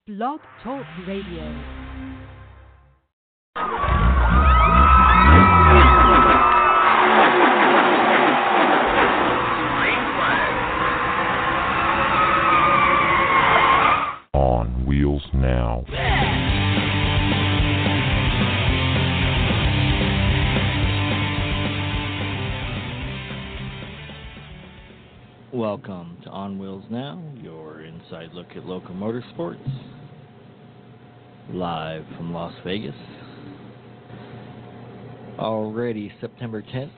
Blog Talk Radio. On Wheels Now. Welcome to On Wheels Now, your inside look at local motorsports, live from Las Vegas. Already September 10th,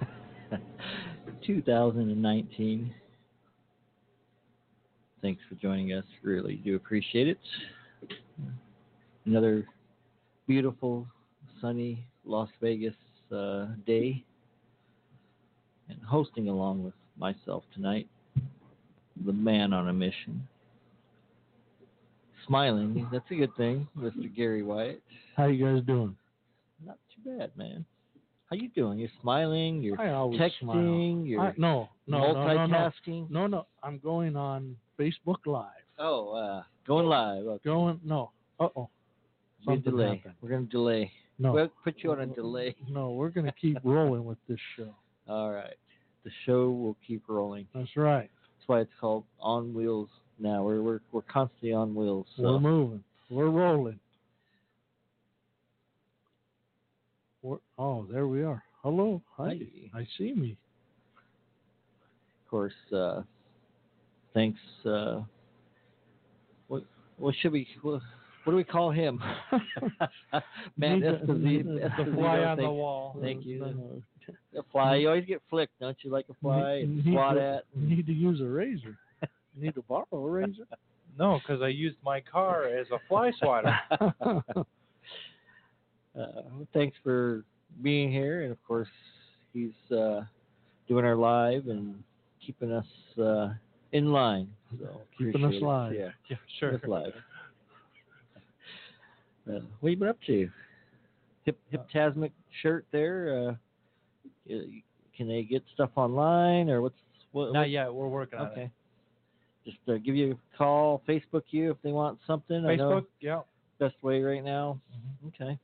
2019. Thanks for joining us. Really do appreciate it. Another beautiful, sunny Las Vegas day. And hosting along with myself tonight, the man on a mission. Smiling, that's a good thing, Mr. Gary Wyatt. How you guys doing? Not too bad, man. How you doing? You're smiling, you're I always texting, smile. you're No, multitasking. No, I'm going on Facebook Live. Oh, going live. Okay. Uh-oh. We're Something delay. happened. We're going to delay. No. We'll put you on a delay. No, we're going to keep rolling with this show. All right. The show will keep rolling. That's right. That's why it's called On Wheels Now. We're constantly on wheels. So. We're moving. We're rolling. There we are. Hello. Hi. I see me. Of course, thanks. What should we? What do we call him? Man, the fly on the wall. Thank you. A fly. You always get flicked, don't you? Like a fly and swat at. You need to use a razor. You need to borrow a razor. No, because I used my car as a fly swatter. Thanks for being here, and of course, he's doing our live and keeping us in line. So keeping us live. Yeah, sure. Keeping us live. What have you been up to? Hiptasmic shirt there. Can they get stuff online or what? Not yet. We're working on it. Okay. Just give you a call, Facebook you if they want something. Facebook, I know yeah. Best way right now. Mm-hmm. Okay.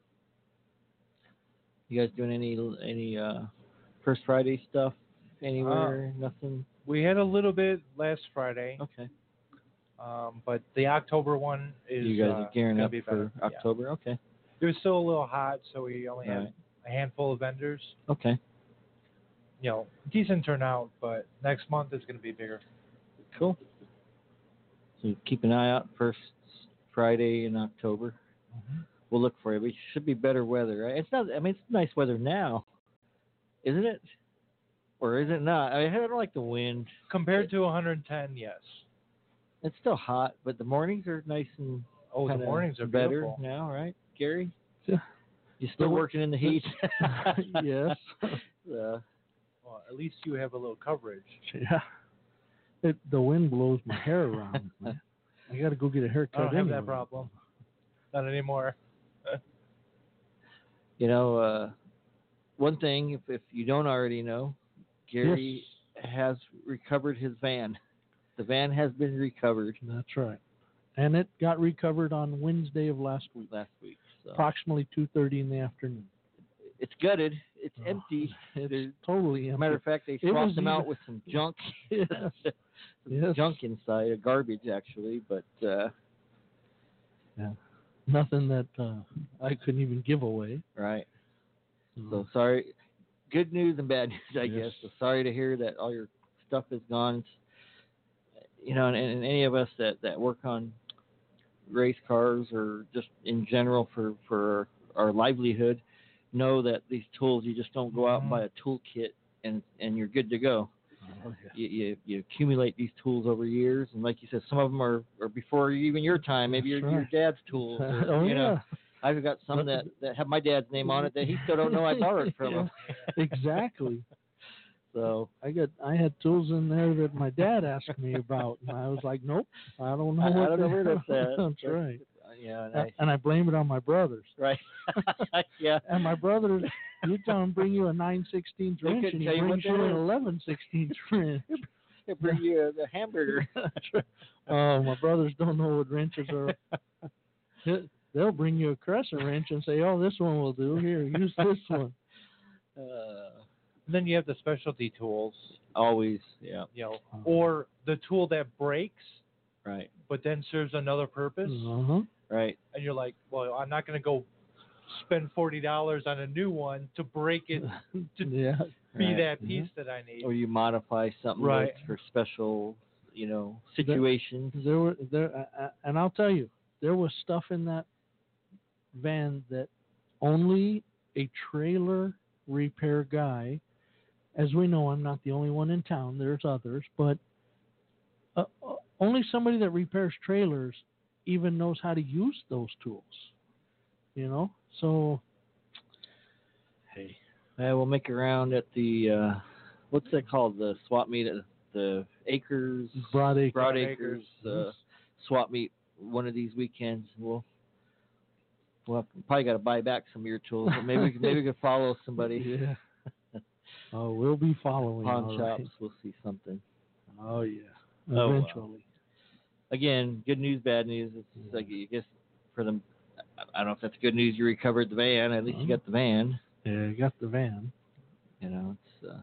You guys doing any First Friday stuff anywhere? Nothing. We had a little bit last Friday. Okay. But the October one is. You guys are gearing up for Yeah. October. Okay. It was still a little hot, so we only had Right. a handful of vendors. Okay. Decent turnout, but next month is going to be bigger. Cool. So keep an eye out first Friday in October. Mm-hmm. We'll look for it. It should be better weather, right? It's not. I mean, it's nice weather now, isn't it? Or is it not? I don't like the wind. Compared to 110, yes. It's still hot, but the mornings are nice and the mornings are better beautiful. now, right, Gary? Yeah. You still working in the heat? Yes. Well, at least you have a little coverage. Yeah. The wind blows my hair around, man. I got to go get a haircut. I don't have anyway. that problem. Not anymore. One thing, if you don't already know, Gary has recovered his van. The van has been recovered. That's right. And it got recovered on Wednesday of last week. So. Approximately 2:30 in the afternon. It's gutted. It's empty. It's totally empty. Matter of fact, they swapped them out with some junk. Yes. Junk inside, garbage actually, but nothing that I couldn't even give away. Right. So sorry. Good news and bad news, I Yes. guess. So sorry to hear that all your stuff is gone. And any of us that work on race cars or just in general for our livelihood know that these tools, you just don't go out and buy a tool kit and you're good to go. Oh, yeah. You accumulate these tools over years, and like you said, some of them are before even your time. Maybe your dad's tools. Or, yeah. I've got some that have my dad's name on it that he still don't know I borrowed from him. Exactly. So I had tools in there that my dad asked me about, and I was like, nope, I don't know. I don't know where that's at. That's right. Yeah, and I blame it on my brothers. Right. Yeah. And my brothers, you tell them bring you a 9/16 wrench, and he brings you an 11/16 wrench. They bring you a hamburger. Oh, my brothers don't know what wrenches are. They'll bring you a crescent wrench and say, "Oh, this one will do. Here, use this one." Then you have the specialty tools, Always, yeah, or the tool that breaks, right, but then serves another purpose. right. And you're like, well, I'm not going to go spend $40 on a new one to break it to be Right. that piece that I need. Or you modify something Right. that's for special, situations. And I'll tell you, there was stuff in that van that only a trailer repair guy, as we know, I'm not the only one in town. There's others, but only somebody that repairs trailers even knows how to use those tools. So hey, We'll make a round at the what's that called? The swap meet at the Acres Broadacres. swap meet one of these weekends. We'll probably got to buy back some of your tools. But maybe we could follow somebody. Yeah. Oh, we'll be following. Pawn all shops. right. We'll see something. Oh yeah. Oh, well. Eventually. Again, good news, bad news. It's like, I guess for them, I don't know if that's good news. You recovered the van. At least you got the van. Yeah, you got the van. It's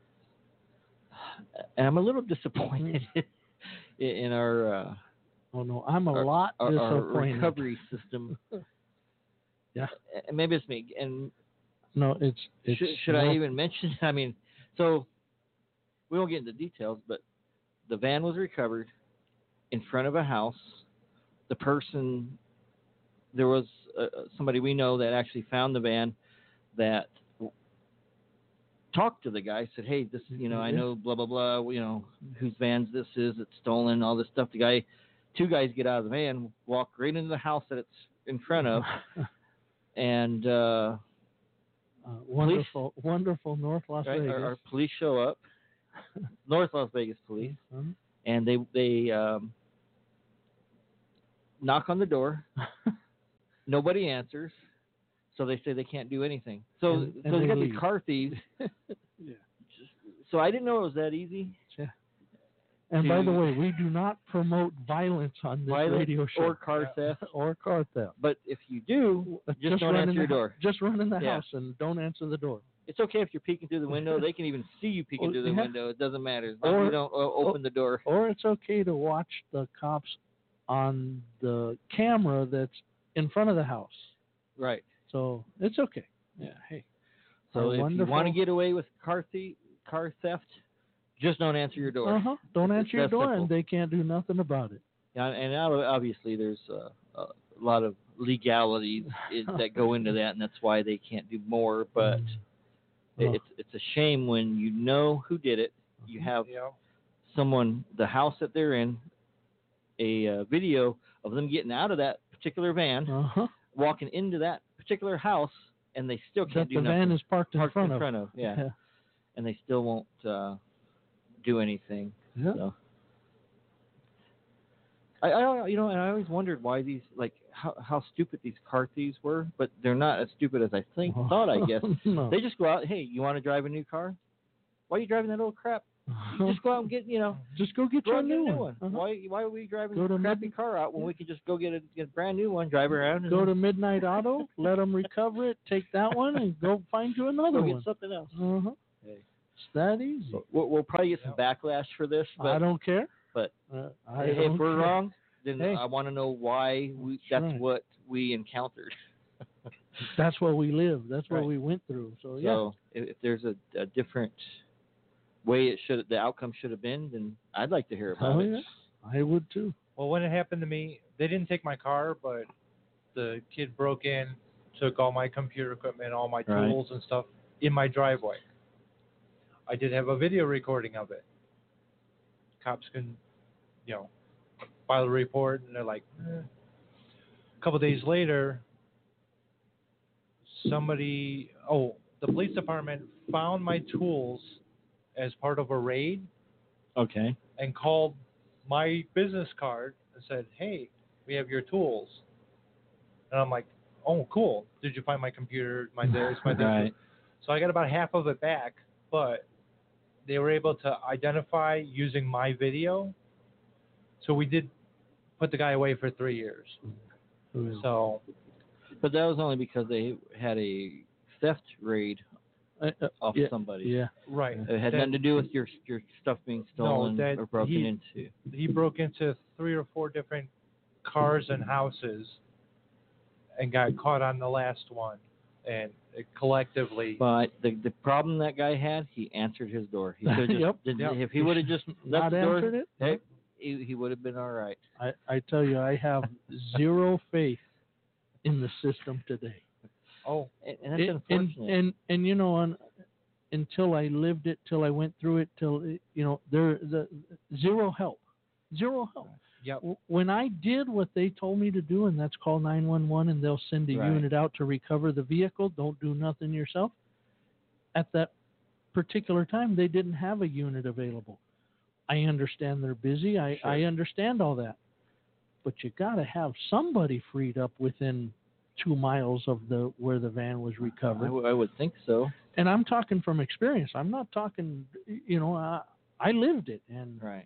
and I'm a little disappointed in our Oh no, I'm a lot our disappointed. recovery system. Yeah. And maybe it's me. And No, it's should I even mention? I mean, so we won't get into details, but the van was recovered in front of a house. The person, there was somebody we know that actually found the van that talked to the guy, said, "Hey, this is, I know blah, blah, blah, whose vans this is, it's stolen, all this stuff." Two guys get out of the van, walk right into the house that it's in front of, and wonderful North Las right, Vegas. our police show up, North Las Vegas police, and they knock on the door. Nobody answers, so they say they can't do anything. So and they they got leave. these car thieves. Yeah. So I didn't know it was that easy. Yeah. And by the way, we do not promote violence on this radio show. Or car theft. Or car theft. But if you do, just don't answer your door. Just run in the house and don't answer the door. It's okay if you're peeking through the window. They can even see you peeking through the window. It doesn't matter. As long as you don't open the door. Or it's okay to watch the cops on the camera that's in front of the house. Right. So it's okay. Yeah. Hey. So if you want to get away with car theft, just don't answer your door. Don't answer your door, simple. and they can't do nothing about it. Yeah, and obviously there's a lot of legalities that go into that, and that's why they can't do more. But it's a shame when you know who did it. You have someone, the house that they're in, a video of them getting out of that particular van, walking into that particular house, and they still can't do the nothing. van is parked in front of. Yeah. And they still won't do anything. Yeah. So. I always wondered why these, like, how stupid these car thieves were, but they're not as stupid as I thought, I guess. No. They just go out, "Hey, you want to drive a new car? Why are you driving that old crap? You just go out and get, just go get your new one. Why are we driving Go to a crappy car out when we can just go get a brand new one, drive around, and go to Midnight Auto, let them recover it, take that one, and go find you another go one. get something else." Hey. It's that easy. We'll probably get some backlash for this, but I don't care. But if we're wrong, then Hey. I want to know why that's right. what we encountered. That's what we live. That's what Right. we went through. So So if there's a different way the outcome should have been, then I'd like to hear about it. Yeah. I would too. Well, when it happened to me, they didn't take my car, but the kid broke in, took all my computer equipment, all my Right. tools and stuff in my driveway. I did have a video recording of it. Cops can, file a report, and they're like, A couple days later, the police department found my tools as part of a raid Okay. and called my business card and said, "Hey, we have your tools." And I'm like, "Oh, cool. Did you find my computer, my this, my this?" Right. So I got about half of it back, but they were able to identify using my video. So we did put the guy away for 3 years. So, But that was only because they had a theft raid off yeah, somebody. Yeah. right. It had nothing to do with your stuff being stolen that or broken he- into. He broke into 3 or 4 different cars and houses and got caught on the last one. And collectively, But the problem that guy had, he answered his door. He could just Yep. if he would have just Not left the door, answered it? hey, he would have been all right. I tell you, I have zero faith in the system today. oh, And that's unfortunate. And you know, until I lived it, till I went through it, till you know, the zero help. yep. When I did what they told me to do, and that's call 911, and they'll send a Right. unit out to recover the vehicle. Don't do nothing yourself. At that particular time, they didn't have a unit available. I understand they're busy. I understand all that, but you got to have somebody freed up within 2 miles of where the van was recovered. I would think so. And I'm talking from experience. I'm not talking, you know, I lived it, and Right.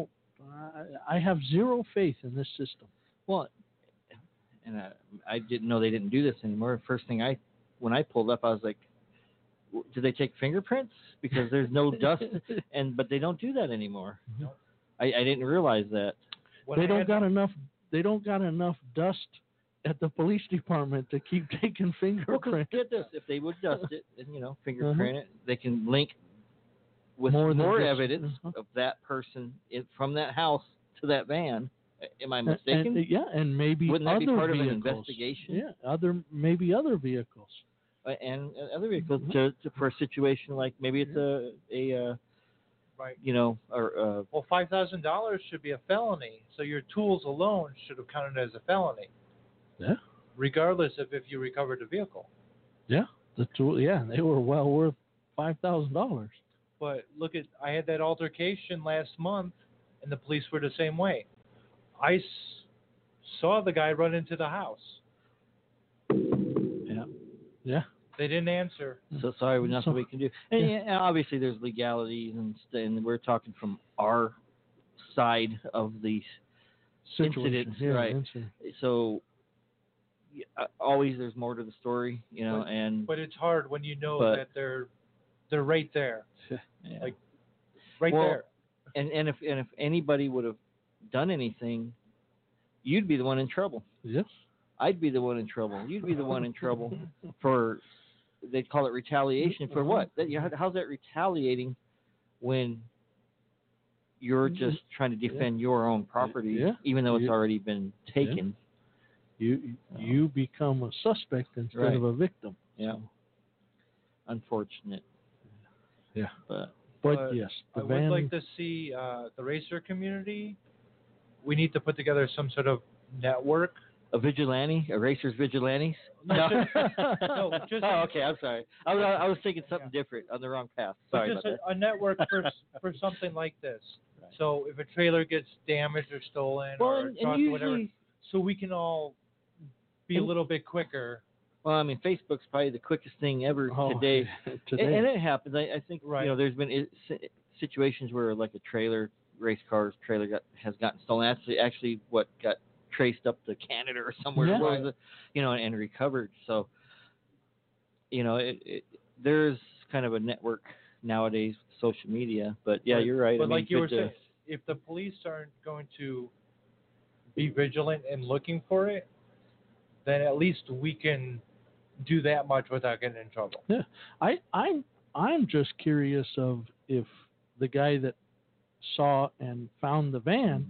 I have zero faith in this system. Well, and I didn't know they didn't do this anymore. First thing when I pulled up, I was like, "Do they take fingerprints? Because there's no dust." But they don't do that anymore. No. I didn't realize that. When They I don't had- got enough. They don't got enough dust at the police department to keep taking Well, 'cause fingerprints. get this: if they would dust it and fingerprint it, they can link with More more, than just- evidence of that person from that house to that van. Am I And- mistaken? yeah, and maybe Wouldn't that other be part of an vehicles. investigation? Yeah, maybe other vehicles. And other vehicles Mm-hmm. for a situation like maybe it's a right. or Well, $5,000 should be a felony. So your tools alone should have counted as a felony. Yeah. Regardless of if you recovered the vehicle. Yeah, the tool. Yeah, they were well worth $5,000. But look I had that altercation last month, and the police were the same way. I saw the guy run into the house. Yeah. They didn't answer. so sorry, nothing So- we can do. And obviously, there's legalities and we're talking from our side of the Situation. incidents, Yeah, right? incident. So always there's more to the story, and But it's hard when you know But- that they're right there, yeah. like right Well, there. and if anybody would have done anything, you'd be the one in trouble. Yes. I'd be the one in trouble. You'd be the one in trouble for, they call it retaliation for what? How's that retaliating when you're just trying to defend your own property, Yeah. even though it's You- already been taken? You become a suspect instead of a victim. Yeah. Unfortunate. Yeah. But But yes, I the would van. like to see the racer community. We need to put together some sort of network. a racer's vigilantes? No, just oh, okay. I'm sorry. I was thinking something different on the wrong path. But Sorry just about that. a network for something like this. Right. So if a trailer gets damaged or stolen Well, or and truck, usually, whatever, so we can all be a And- little bit quicker. well, I mean, Facebook's probably the quickest thing ever Oh, today. today. And it happens. I think Right. there's been situations where like a race car's trailer has gotten stolen. Actually, what got traced up to Canada or somewhere, Yeah. where was it, and recovered. So, there's kind of a network nowadays with social media. But yeah, But- you're right. But I mean, like you were good to- saying, if the police aren't going to be vigilant and looking for it, then at least we can do that much without getting in trouble. Yeah, I'm just curious of if the guy that saw and found the van,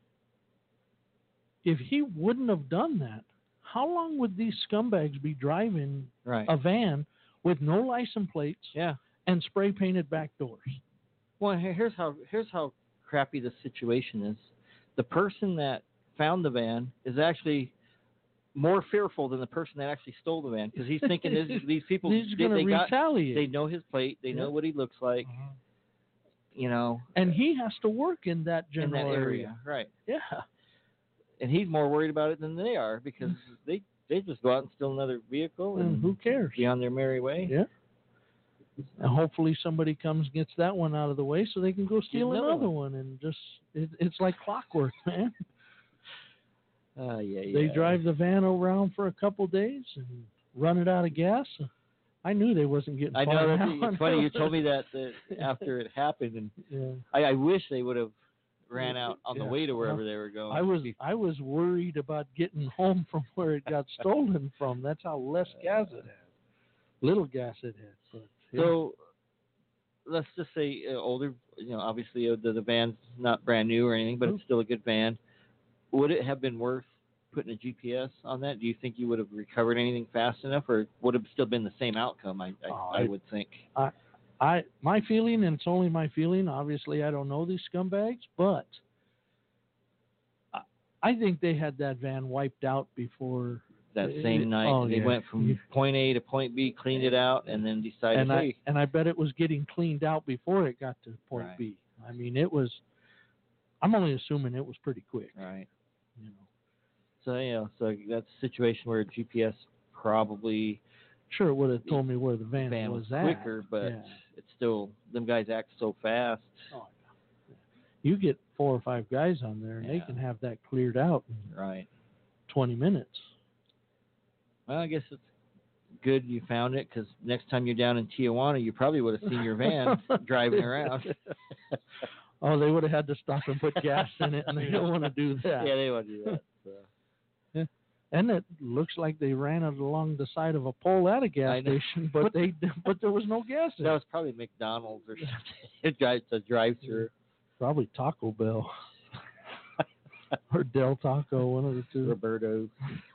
if he wouldn't have done that, how long would these scumbags be driving right. a van with no license plates Yeah. and spray painted back doors? Well, here's how crappy the situation is. The person that found the van is actually more fearful than the person that actually stole the van, because he's thinking these people He's going to retaliate, they know his plate, they know what he looks like, and he has to work in that in general that area, right? Yeah, And he's more worried about it than they are, because they just go out and steal another vehicle and and who cares? be on their merry way. Yeah. And hopefully somebody comes and gets that one out of the way so they can go steal another another one. And just it's like clockwork, man. Yeah. They drive the van around for a couple days and run it out of gas. I knew they wasn't getting I far know. now. It's funny you told me that after it happened, and Yeah. I wish they would have ran out on the Yeah. way to wherever they were going. I was worried about getting home from where it got stolen from. That's how less gas it had. Little gas it had. But, yeah. So let's just say older. Obviously the van's not brand new or anything, but it's still a good van. Would it have been worth putting a GPS on that? Do you think you would have recovered anything fast enough, or would have still been the same outcome? I would think. My feeling, and it's only my feeling. Obviously, I don't know these scumbags, but I think they had that van wiped out before that same night. They went from point A to point B, cleaned it out, and then decided. And I bet it was getting cleaned out before it got to point Right. B. I mean, it was. I'm only assuming it was pretty quick. Right. You know. So that's a situation where a GPS probably sure it would have told me where the van was at. quicker, but it's still, them guys act so fast. Oh, yeah. You get 4 or 5 guys on there, and they can have that cleared out in 20 minutes. Well, I guess it's good you found it, because next time you're down in Tijuana, you probably would have seen your van driving around. Oh, they would have had to stop and put gas in it, and they don't want to do that. Yeah, they want to do that. So. Yeah. And it looks like they ran it along the side of a pole at a gas station, but there was no gas in it. That was probably McDonald's or something. It's a drive-through. Probably Taco Bell. Or Del Taco, one of the two. Roberto.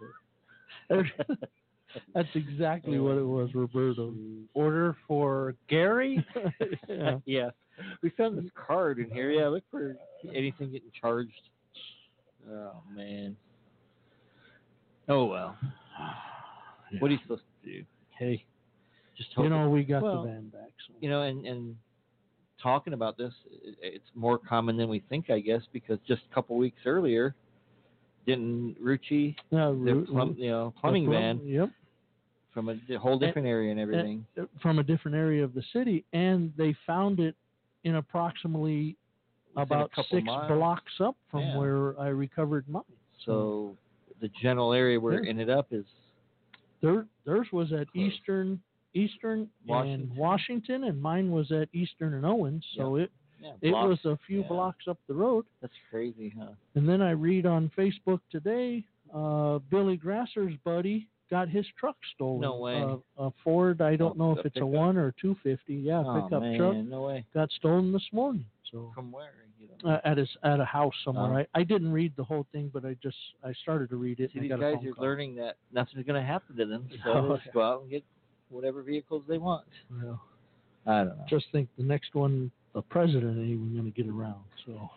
That's exactly what it was, Roberto. Order for Gary? Yeah. We found this card in here. Yeah, look for anything getting charged. Oh, man. Oh, well. Yeah. What are you supposed to do? Hey, just hope. We got the van back. So. And talking about this, it's more common than we think, I guess, because just a couple weeks earlier, didn't Rucci, plumbing van, yep, from a whole different area and everything. From a different area of the city, and they found it in approximately about 6 blocks up from where I recovered mine. So the general area where it ended up is theirs was at close. Eastern and Washington, and mine was at Eastern and Owens. So it was a few blocks up the road. That's crazy, huh? And then I read on Facebook today, Billy Grasser's buddy got his truck stolen. No way. A Ford, I don't know if it's a 1 or 250. Yeah, pickup truck. No way. Got stolen this morning. So from where? At a house somewhere. I didn't read the whole thing, but I started to read it. See, and these I got guys a phone are call. learning that nothing's going to happen to them, so they just go out and get whatever vehicles they want. Well, I don't know. Just think the next one, the president ain't even going to get around. So.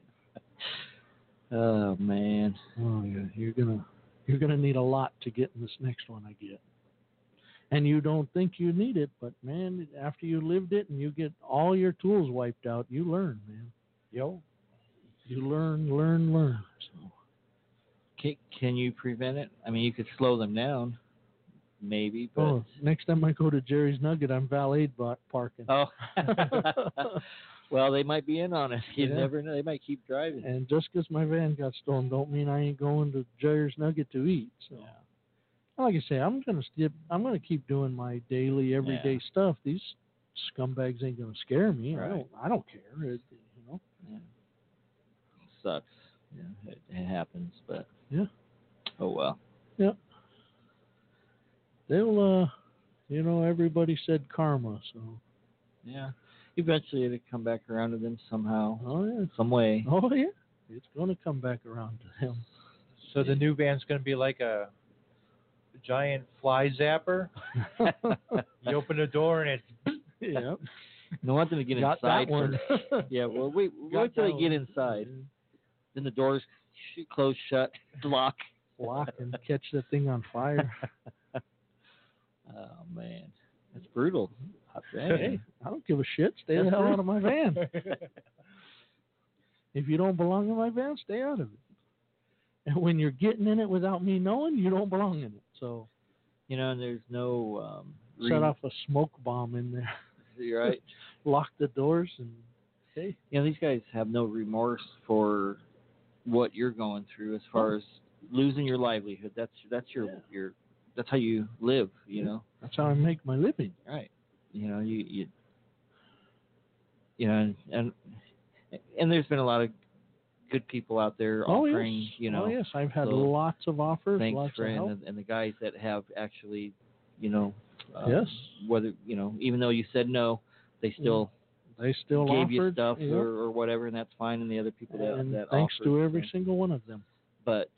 Oh man. Oh yeah, you're gonna need a lot to get in this next one I get. And you don't think you need it, but man, after you lived it and you get all your tools wiped out, you learn, man. Yo. You learn. So. Can you prevent it? I mean, you could slow them down, maybe. But next time I go to Jerry's Nugget, I'm valet parking. Oh. Well, they might be in on it. You never know. They might keep driving. And just because my van got stolen, don't mean I ain't going to Jerry's Nugget to eat. So, like I say, I'm gonna keep doing my daily, everyday stuff. These scumbags ain't gonna scare me. Right. I don't care. Yeah. Sucks. Yeah, it happens, but oh well. Yeah. They'll, everybody said karma, so. Yeah. Eventually it'll come back around to them somehow. Oh yeah. Some way. Oh yeah. It's gonna come back around to them. So the new van's gonna be like a giant fly zapper. You open the door and it's No want them to get inside. That one. Yeah, well, wait till they get inside. Then the doors close shut, lock and catch the thing on fire. Oh man, that's brutal. Hey, I don't give a shit. Stay the hell out of my van. If you don't belong in my van, stay out of it. And when you're getting in it without me knowing, you don't belong in it. So, and there's no set off a smoke bomb in there. You're right. lock the doors, and hey, These guys have no remorse for what you're going through as far as losing your livelihood. That's your that's how you live. that's how I make my living. Right. And there's been a lot of good people out there offering. Oh yes, I've had so lots of offers, thanks lots for of help. and the guys that have actually, Yes. whether even though you said no, they still They still gave you offered, stuff yep. or whatever, and that's fine. And the other people and that thanks offered, to every single one of them. But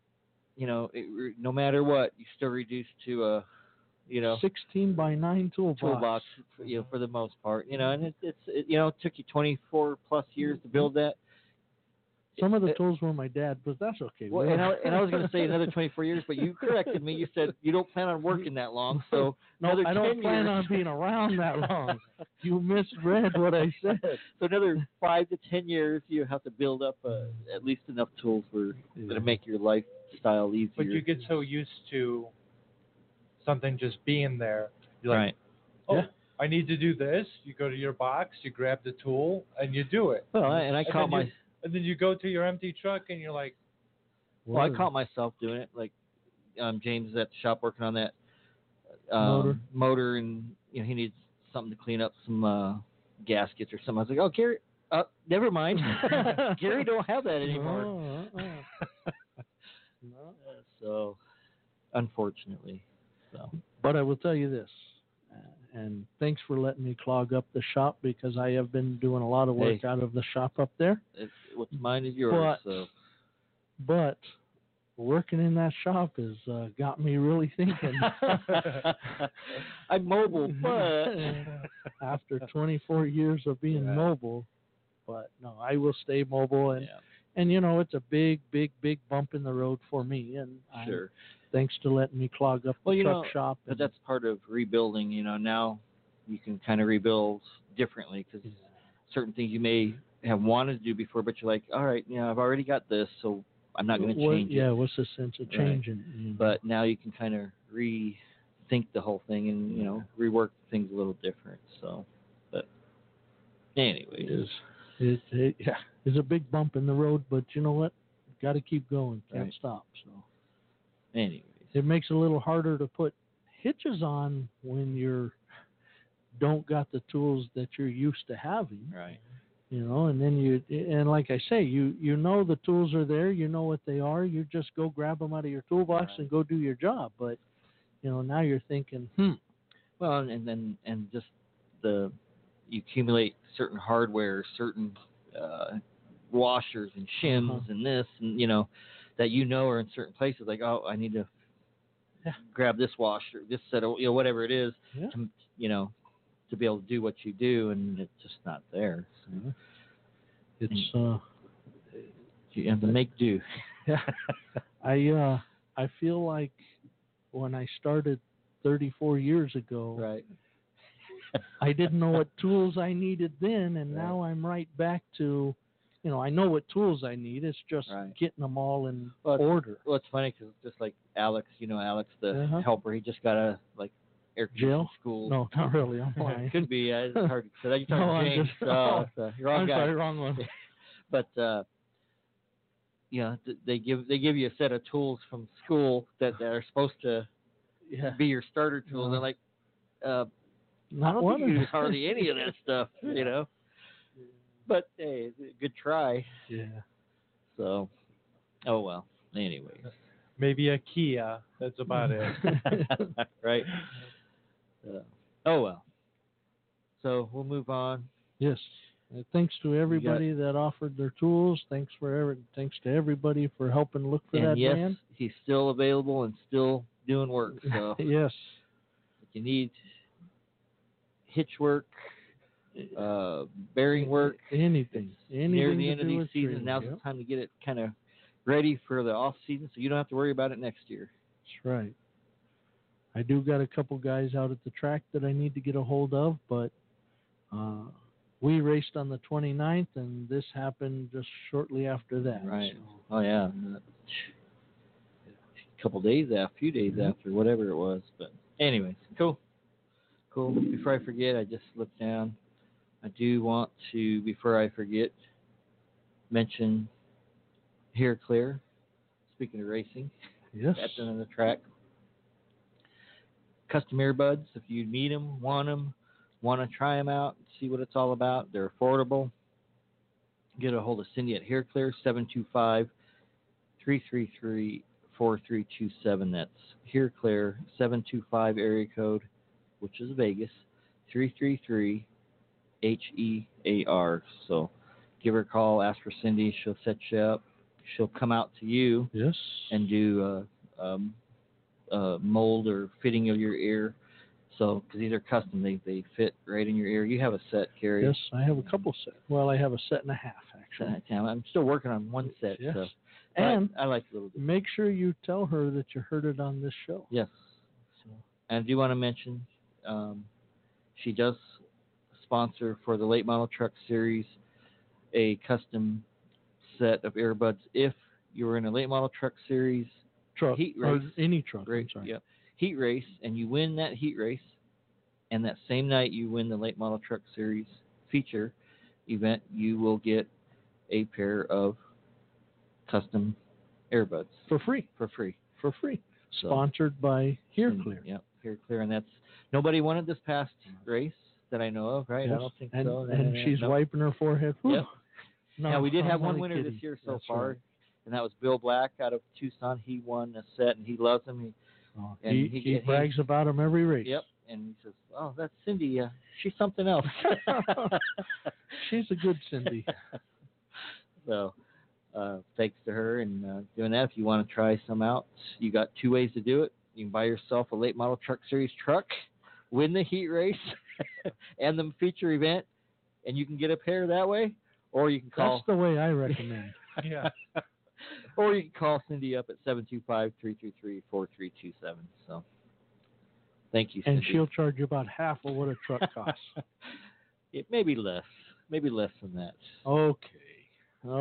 no matter what, you still reduce to a 16 by 9 toolbox. for the most part. And it took you 24 plus years to build that. Some of the tools were my dad, but that's okay. Well, and I was going to say another 24 years, but you corrected me. You said you don't plan on working that long, so no, another I 10 don't plan years. on being around that long. You misread what I said. So another 5 to 10 years, you have to build up at least enough tools to make your lifestyle easier. But you get so used to something just being there. You're like, right. oh, Yeah. I need to do this. You go to your box, you grab the tool, and you do it. Well, I caught And then you go to your empty truck, and you're like, Well, I caught myself doing it. Like James is at the shop working on that motor, and he needs something to clean up some gaskets or something. I was like, oh, Gary, never mind. Gary don't have that anymore. No. So, unfortunately. So. But I will tell you this, and thanks for letting me clog up the shop, because I have been doing a lot of work out of the shop up there. What's mine is yours. But working in that shop has got me really thinking. I'm mobile, but after 24 years of being mobile, but no, I will stay mobile, and it's a big, big, big bump in the road for me, and sure. Thanks to letting me clog up the truck shop. But that's part of rebuilding. Now you can kind of rebuild differently, because certain things you may have wanted to do before, but you're like, all right, I've already got this, so I'm not going to change it. Yeah, what's the sense of changing? Right. But now you can kind of rethink the whole thing and, rework things a little different. So, but anyway. It's a big bump in the road, but you know what? Got to keep going. Can't stop. So. Anyways. It makes it a little harder to put hitches on when you don't got the tools that you're used to having. Right. And then and like I say, you know the tools are there, you know what they are, you just go grab them out of your toolbox and go do your job. But, now you're thinking, Well, and just you accumulate certain hardware, certain washers and shims and this, and that are in certain places. Like, oh, I need to grab this washer, this set of whatever it is, to be able to do what you do, and it's just not there. So. It's you have to make do. I feel like when I started 34 years ago, right. I didn't know what tools I needed then, and now I'm right back to, I know what tools I need. It's just getting them all in order. Well, it's funny because just like Alex, Alex, the helper, he just got a air conditioning school. No, not really. I'm lying. It could be. It's hard to say. You're talking James. Wrong guy. Sorry, wrong one. But they give you a set of tools from school that are supposed to be your starter tools. They're like, I don't think you use hardly any of that stuff, But hey, good try. Yeah. So, oh well. Anyways. Maybe a Kia. That's about it. Right. Oh well. So we'll move on. Yes. Thanks to everybody that offered their tools. Thanks to everybody for helping look for that van. He's still available and still doing work. So yes. If you need hitch work, bearing work, anything near the end of these seasons, now's the time to get it kind of ready for the off season, so you don't have to worry about it next year. That's right. I do got a couple guys out at the track that I need to get a hold of, but we raced on the 29th, and this happened just shortly after that. Right. So. Oh yeah. A few days after, whatever it was. But anyways, cool. Cool. Before I forget, I just slipped down. I do want to, before I forget, mention Here Clear. Speaking of racing, Yes. at the end of the track. Custom earbuds, if you need them, want to try them out, see what it's all about. They're affordable. Get a hold of Cindy at Here Clear, 725-333-4327. That's Here Clear, 725 area code, which is Vegas, 333-HEAR. So give her a call, ask for Cindy. She'll set you up. She'll come out to you Yes. and do mold or fitting of your ear. So, because these are custom, they fit right in your ear. You have a set, Gary. Yes, I have a couple set. Well, I have a set and a half, actually. I'm still working on one set. Yes. So. And I like a little bit. make sure you tell her that you heard it on this show. Yes. So, And I do want to mention, she does sponsor for the Late Model Truck Series a custom set of earbuds. If you were in a Late Model Truck Series truck. heat Or race, any truck. Great, I'm sorry. yep. Heat race, and you win that heat race, and that same night you win the Late Model Truck Series feature event, you will get a pair of custom earbuds For free. for free. For free. So- Sponsored by Here Clear. Yep, Here Clear, and that's nobody won it this past race that I know of, right? I Yes. don't think and, so. And she's Nope. wiping her forehead. Whew. Yep. No, Now we did I'm have one only winner kidding. this year so That's far, right. and that was Bill Black out of Tucson. He won a set, and he loves them. Oh, And he he- brags about him every race. Yep. And he says, "Oh, that's Cindy. She's something else." She's a good Cindy. So, thanks to her and doing that. If you want to try some out, you got two ways to do it. You can buy yourself a Late Model Truck Series truck, win the heat race and the feature event, and you can get a pair that way, or you can call. That's the way I recommend. Yeah. Or you can call Cindy up at 725-333-4327. So, thank you, Cindy. And she'll charge you about half of what a truck costs. It may be less than that. Okay.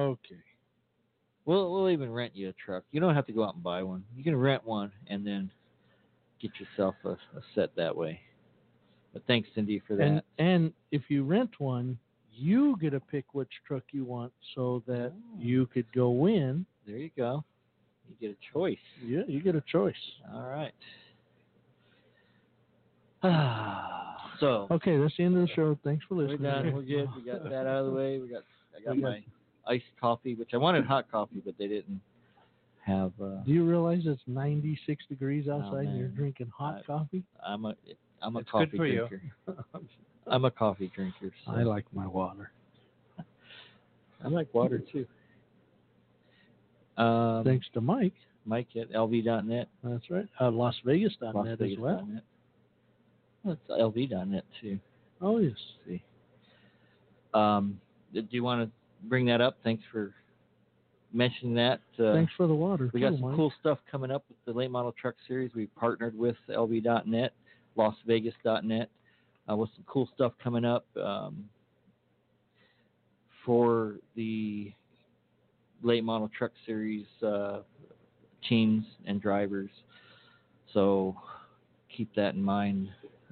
We'll even rent you a truck. You don't have to go out and buy one. You can rent one and then get yourself a set that way. But thanks, Cindy, for that. And if you rent one, you get to pick which truck you want so that you could go win. There you go. You get a choice. Yeah, you get a choice. All right. So Okay, that's the end of the show. Thanks for we're listening. done. We're good. We got that out of the way. I got my iced coffee, which I wanted hot coffee, but they didn't have. Do you realize it's 96 degrees outside and you're man. drinking hot coffee? I'm a It's coffee good for you. drinker. I'm a coffee drinker. So. I like my water. I like water too. Thanks to Mike. Mike at lv.net. That's right. LasVegas.net as well. LasVegas.net. Well, it's lv.net too. Oh, yes. See. Do you want to bring that up? Thanks for mentioning that. Thanks for the water. We got too, some Mike. cool stuff coming up with the Late Model Truck Series. We partnered with lv.net, LasVegas.net, with some cool stuff coming up for the Late Model Truck Series teams and drivers. So keep that in mind.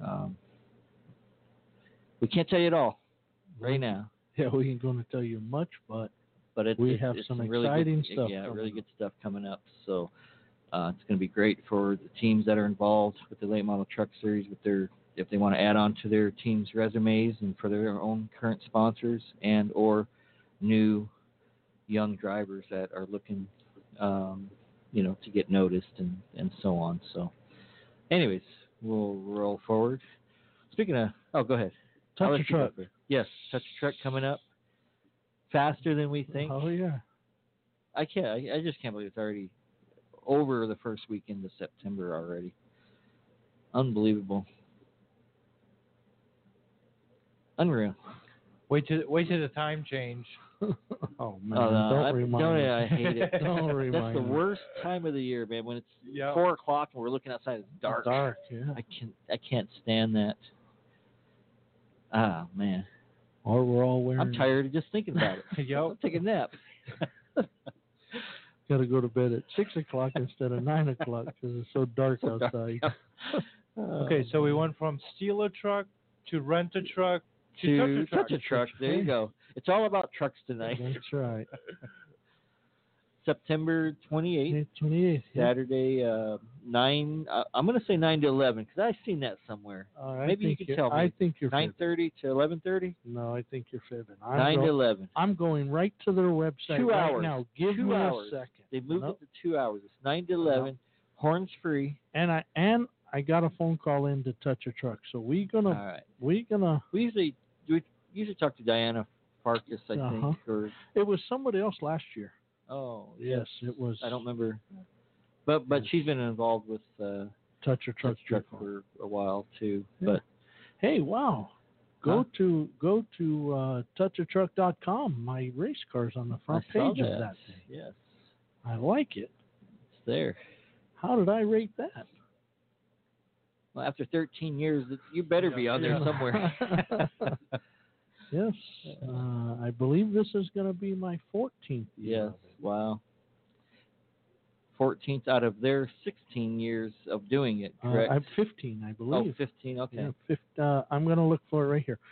We can't tell you it all right now, Yeah, we ain't going to tell you much, but but we have it's some really exciting good, stuff Yeah, coming really up. good stuff coming up. So it's going to be great for the teams that are involved with the Late Model Truck Series, if they want to add on to their team's resumes, and for their own current sponsors and or new young drivers that are looking, to get noticed and so on. So, anyways, we'll roll forward. Speaking of, go ahead. I'll Touch let a you go truck. first. Yes, Touch a Truck coming up faster than we think. Oh, yeah. I just can't believe it's already over the first weekend of September already. Unbelievable. Unreal. Wait till the time change. Oh, man. Oh, no, Don't remind me. I hate it. Don't That's remind the me. worst time of the year, man. When it's Yeah. 4:00 and we're looking outside, it's dark. Dark, yeah. I can't stand that. Ah, man. Or we're all wearing... I'm tired of just thinking about it. Yep. I'll take a nap. Got to go to bed at 6 o'clock instead of 9 o'clock because it's so dark So dark. outside. Okay, so we went from steal a truck to rent a truck to touch a truck. There you go. It's all about trucks tonight. That's right. September 28th, 28th. Yeah. Saturday, 9. I'm going to say 9 to 11 because I've seen that somewhere. Maybe you can tell me. I think you're 9:30 to 11:30. No, I think you're fibbing. 9 to 11. I'm going right to their website 2 right hours. now. Give 2 me hours. a second. They moved Nope. it to 2 hours. It's 9 to 11. Horns free. And I got a phone call in to touch a truck. So All right. we usually talk to Diana Farkas, I think, or it was somebody else last year. oh Yes, it was. I don't remember, but Yes. she's been involved with touch a truck Truck before. for a while too. Yeah. But Hey, wow. Go to touchatruck.com. My race car's on the front I saw page of that thing. Yes, I like it. it's there. How did I rate that? Well, after 13 years, you better be on there Yeah. somewhere. Yes. I believe this is going to be my 14th year. Yes. Wow. 14th out of their 16 years of doing it, correct? I'm 15, I oh, believe. 15. Okay. Yeah, I'm going to look for it right here.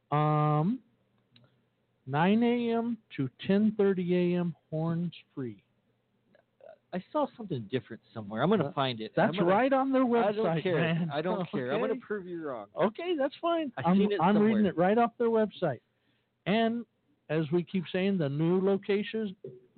9 a.m. to 10:30 a.m. horns free. I saw something different somewhere. I'm going to find it. That's right on their website, I don't care. man. I don't care. I'm going Okay? to prove you wrong. Okay, that's fine. I've seen it I'm reading somewhere. it right off their website. And as we keep saying, the new location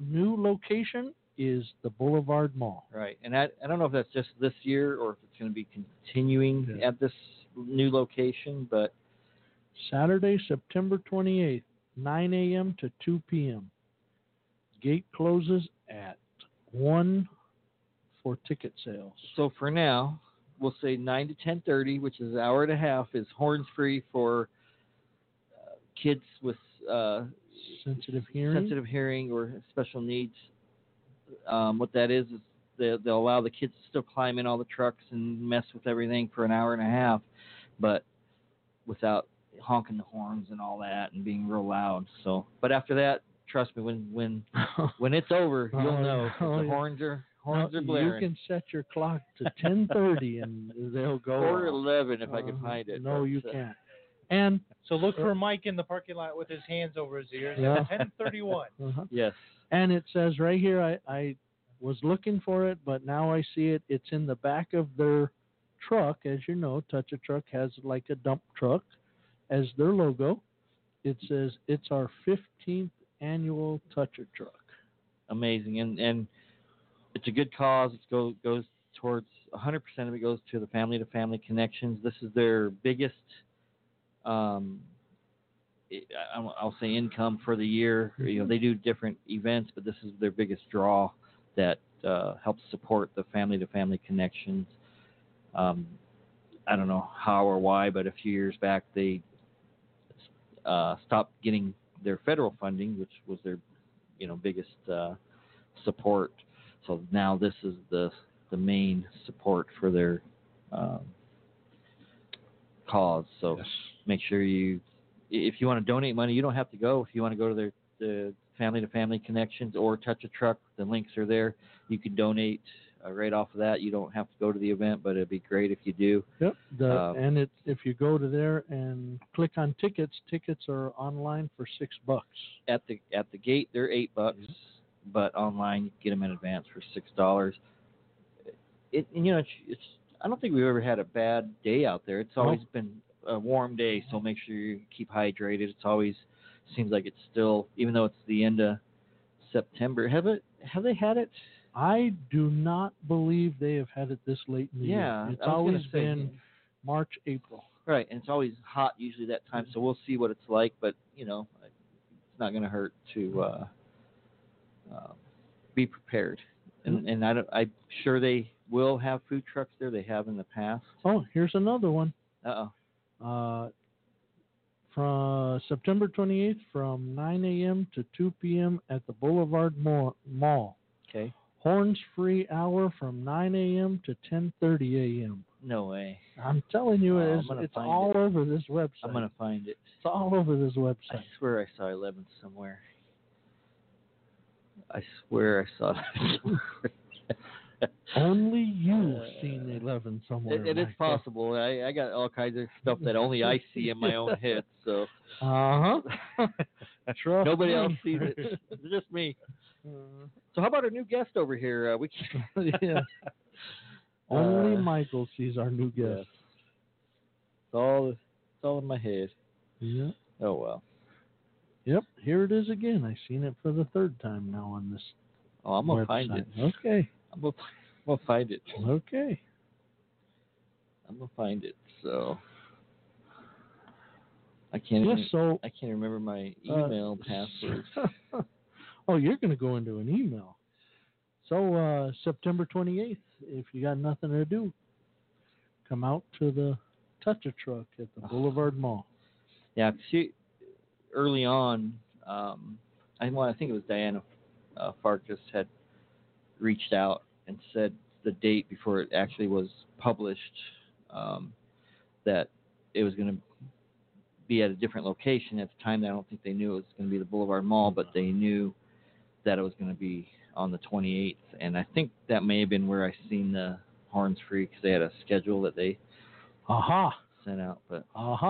is the Boulevard Mall. Right. And I don't know if that's just this year or if it's going to be continuing Yeah. at this new location, but Saturday, September 28th, 9 a.m. to 2 p.m. Gate closes at 1 for ticket sales. so for now, we'll say 9 to 10:30, which is an hour and a half, is horns free for kids with Sensitive hearing. or special needs. What that is they'll allow the kids to still climb in all the trucks and mess with everything for an hour and a half, but without honking the horns and all that and being real loud. So, but after that, trust me, when it's over, you'll Oh, know. oh, The yeah. horns are You blaring. can set your clock to 10:30 and they'll go. Or off. 11 if I can find it. No, but, you can't. And So look for Mike in the parking lot with his hands over his ears Yeah. at 10:31. Yes. And it says right here, I was looking for it, but now I see it. It's in the back of their truck. As you know, Touch a Truck has like a dump truck as their logo. It says it's our 15th annual Touch a Truck. Amazing. And it's a good cause. It goes towards 100% of it goes to the family to family connections. This is their biggest I'll say income for the year. You know, they do different events, but this is their biggest draw that helps support the family to family connections. I don't know how or why, but a few years back they stopped getting their federal funding, which was their biggest support. So now this is the main support for their cause. So make sure if you want to donate money, you don't have to go. If you want to go to the family to family connections or Touch a Truck, the links are there. You can donate right off of that. You don't have to go to the event, but it'd be great if you do. Yep. If you go to there and click on tickets are online for $6. At the gate, they're $8, but online you can get them in advance for $6. It's I don't think we've ever had a bad day out there. It's always been a warm day, so make sure you keep hydrated. It's always seems like it's still, even though it's the end of September. Have they had it? I do not believe they have had it this late in the Yeah, year. It's I was gonna always say, been March, April. Right, and it's always hot usually that time, so we'll see what it's like. But it's not going to hurt to be prepared. And I'm sure they will have food trucks there. They have in the past. Oh, here's another one. Uh-oh. From September 28th from 9 a.m. to 2 p.m. at the Boulevard Mall. Okay. Horns free hour from 9 a.m. to 10:30 a.m. No way. I'm telling you, Oh, I'm it's gonna find all it. over this website. I'm going to find it. It's all over this I website. swear I saw 11 somewhere. I swear I saw that. Only you've seen 11 somewhere. It is Michael. possible. I got all kinds of stuff that only I see in my own head. So Uh-huh. Trust nobody me. else sees it. It's just me. So how about our new guest over here? We can, Yeah. Only Michael sees our new yeah. guest. It's all in my head. Yeah. Oh well. Yep. Here it is again. I've seen it for the third time now on this. Oh, I'm gonna website. find it. Okay. I'm gonna find it. Okay. I'm gonna find it. So I can't. Yes. Even, So. I can't remember my email password. Oh, you're going to go into an email. So September 28th, if you got nothing to do, come out to the Touch-A-Truck at the Boulevard Mall. Yeah, early on, I think it was Diana Farkas had reached out and said the date before it actually was published, that it was going to be at a different location. At the time, I don't think they knew it was going to be the Boulevard Mall, but they knew that it was going to be on the 28th. And I think that may have been where I seen the Horns Free, because they had a schedule that they sent out. But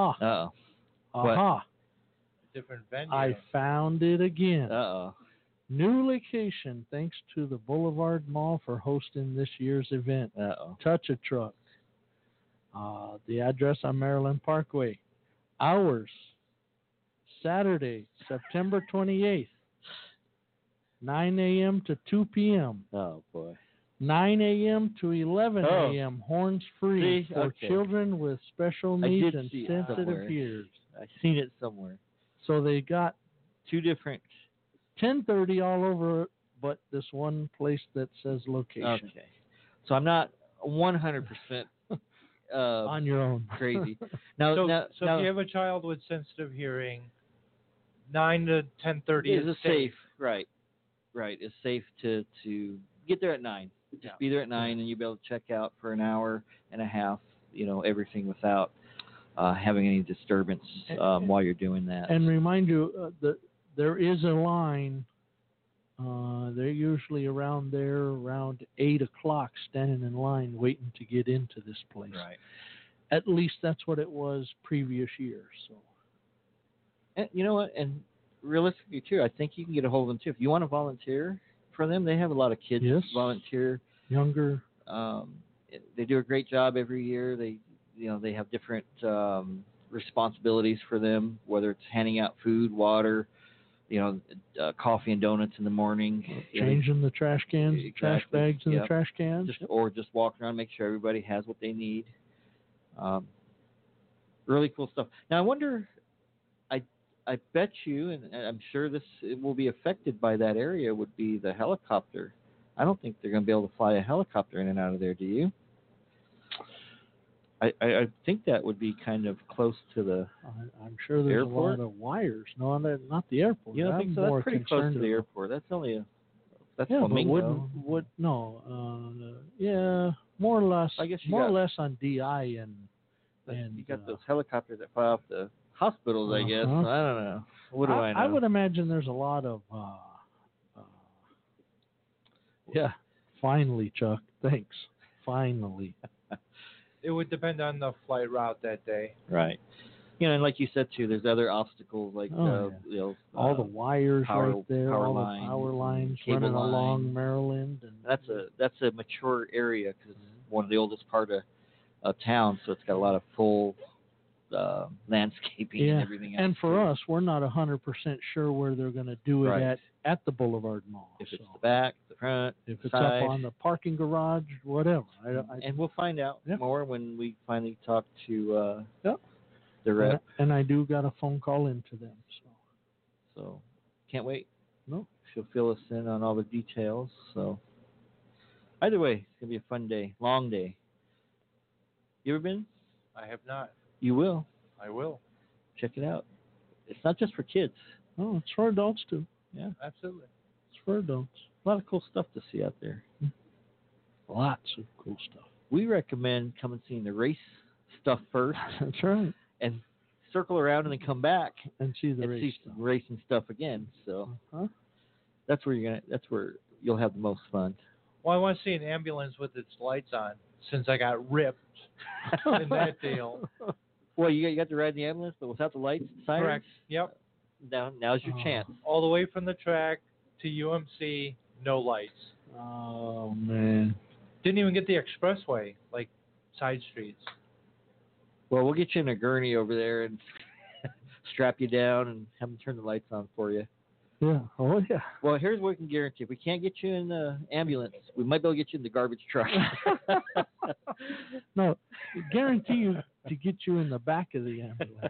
Different venue. I found it again. Uh-oh. New location, thanks to the Boulevard Mall for hosting this year's event. Uh-oh. Touch-A-Truck. The address on Maryland Parkway. Hours, Saturday, September 28th, 9 a.m. to 2 p.m. Oh, boy. 9 a.m. to 11 a.m. Horns free for children with special needs and sensitive ears. I've seen it somewhere. So they got two different 10:30 all over, but this one place that says location. Okay. So I'm not 100% on your own. Crazy. So if you have a child with sensitive hearing, 9 to 10:30 is safe. Right. It's safe to get there at 9. Just be there at 9, and you'll be able to check out for an hour and a half. Everything without having any disturbance while you're doing that. And remind you that there is a line. They're usually around 8 o'clock, standing in line waiting to get into this place. Right. At least that's what it was previous years. So. And you know what? And realistically, too, I think you can get a hold of them too. If you want to volunteer for them, they have a lot of kids volunteer. Younger. They do a great job every year. They have different responsibilities for them, whether it's handing out food, water, coffee and donuts in the morning, changing the trash cans, trash bags in the trash cans, or just walk around, make sure everybody has what they need. Really cool stuff. Now I wonder, I bet you, and I'm sure it will be affected by that area, would be the helicopter. I don't think they're going to be able to fly a helicopter in and out of there. Do you? I think that would be kind of close to the I'm sure there's airport. A lot of wires. No, not the airport. Yeah, I think so. That's pretty close to the airport. That's only Flamingo. More or less. I guess more or less on DI and you got those helicopters that fly off the hospitals. I guess I don't know. What do I know? I would imagine there's a lot of. Finally, Chuck. Thanks. Finally. It would depend on the flight route that day. Right. And like you said too, there's other obstacles like all the wires right there, all the power lines running along Maryland, and that's a mature area because it's one of the oldest part of town, so it's got a lot of full landscaping and everything else. And for us, we're not 100% sure where they're going to do it at the Boulevard Mall. If it's the back, the front, if it's side. up on the parking garage, whatever. And we'll find out more when we finally talk to the rep. And I do got a phone call into them. So can't wait. No. She'll fill us in on all the details. So either way, it's going to be a fun day, long day. You ever been? I have not. You will. I will. Check it out. It's not just for kids. Oh, it's for adults too. Yeah, absolutely. It's for adults. A lot of cool stuff to see out there. Lots of cool stuff. We recommend coming seeing the race stuff first. That's right. And circle around and then come back and see the racing stuff again. So that's where you'll have the most fun. Well, I want to see an ambulance with its lights on since I got ripped in that deal. Well, you got to ride the ambulance, but without the lights, sirens. Correct. Yep. Now's your chance. All the way from the track to UMC, no lights. Oh man. Didn't even get the expressway, like side streets. Well, we'll get you in a gurney over there and strap you down and have them turn the lights on for you. Yeah. Oh yeah. Well, here's what we can guarantee: if we can't get you in the ambulance, we might be able to get you in the garbage truck. No, guarantee you to get you in the back of the ambulance.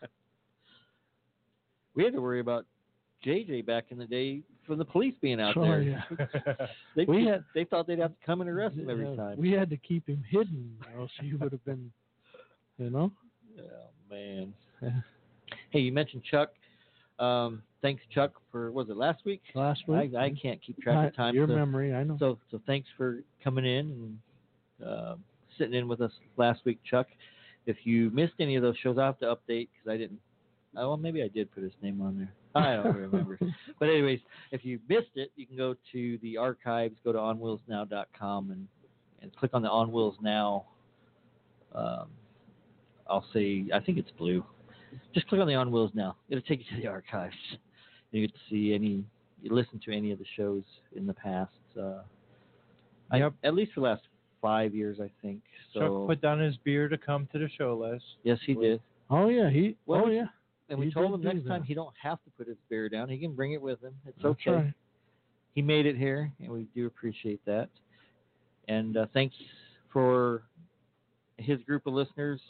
We had to worry about JJ back in the day from the police being out Oh there. yeah. They thought they'd have to come and arrest him every Yeah, time. we had to keep him hidden, or else he would have been, Oh man. Hey, you mentioned Chuck. Thanks, Chuck, for was it last week? last week. I can't keep track of time. Your so, memory, I know. So thanks for coming in and sitting in with us last week, Chuck. If you missed any of those shows, I'll have to update because I didn't. Well, maybe I did put his name on there. I don't remember. But anyways, if you missed it, you can go to the archives, go to onwheelsnow.com and click on the On Wheels Now. I'll say, I think it's blue. Just click on the On Wheels Now. It'll take you to the archives. You get to see you listen to any of the shows in the past. Yep. At least for the last 5 years, I think. So Chuck put down his beer to come to the show list. yes, he did. Oh yeah, Well, yeah. And we He told did him do next that. time he don't have to put his beer down. He can bring it with him. It's That's okay. right. He made it here, and we do appreciate that. And thanks for his group of listeners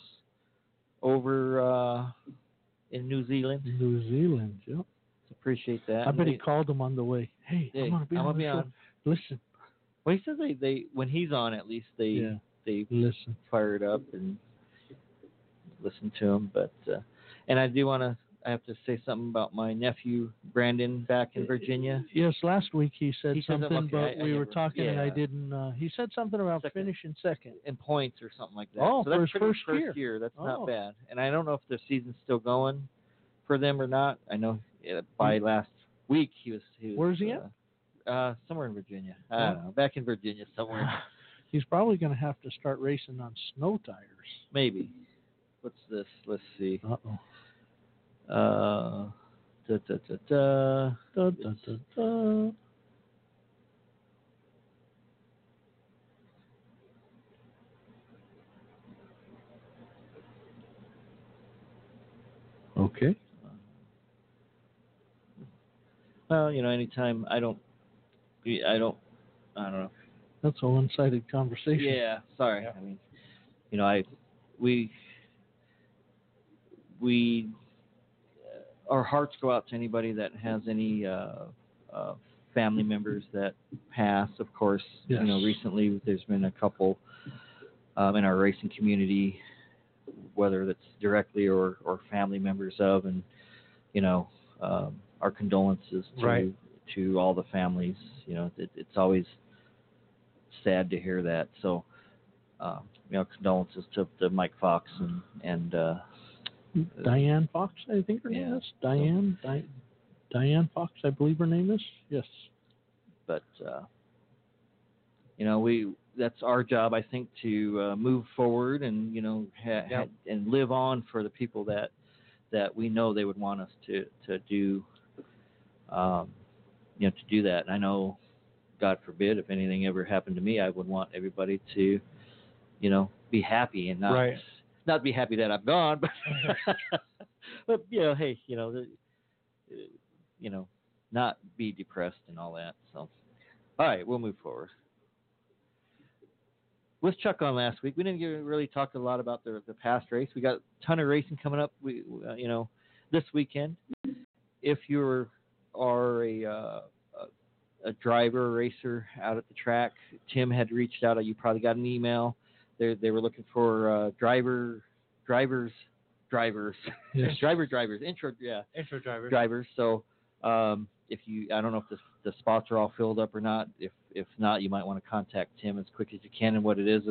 over in New Zealand. New Zealand, yeah. Appreciate that. I bet he They- called him on the way. Hey, Hey, I'm gonna be I'm on gonna the be show. on. Listen, Well, he says they when he's on, at least they listen. fire it up and listen to him. But and I have to say something about my nephew Brandon back in Virginia. Yes, last week he said He said something, something, okay, but I we were never- talking and I yeah. didn't. He said something about Second. finishing second. In points or something like that. Oh, so for that's his pretty first year. That's Oh. not bad. And I don't know if the season's still going for them or not. I know by last week he was. Where's he at? Somewhere in Virginia. I don't know. Back in Virginia somewhere. He's probably going to have to start racing on snow tires. Maybe. What's this? Let's see. Uh-oh. Da, da, da, da. Da, da, da, da. Okay. Well, anytime I don't know. That's a one-sided conversation. Yeah, sorry. Yeah. I mean, we our hearts go out to anybody that has any family members that pass. Of course, Yes. Recently there's been a couple in our racing community, whether that's directly or family members of, and our condolences to all the families. It's always sad to hear that. So, condolences to Mike Fox and Diane Fox, I think her name Yeah. is. Diane Fox, I believe her name is. Yes. But that's our job, I think, to move forward and and live on for the people that we know they would want us to do to do that. And I know, God forbid, if anything ever happened to me, I would want everybody to be happy and not be happy that I'm gone, but hey, not be depressed and all that. So, all right, we'll move forward. With Chuck on last week, we didn't really talk a lot about the past race. We got a ton of racing coming up. We this weekend. If you are a driver, a racer out at the track, Tim had reached out. You probably got an email. They were looking for drivers. Yes. drivers, Intro driver. drivers. So if I don't know if the spots are all filled up or not. If not, you might want to contact Tim as quick as you can. And what it is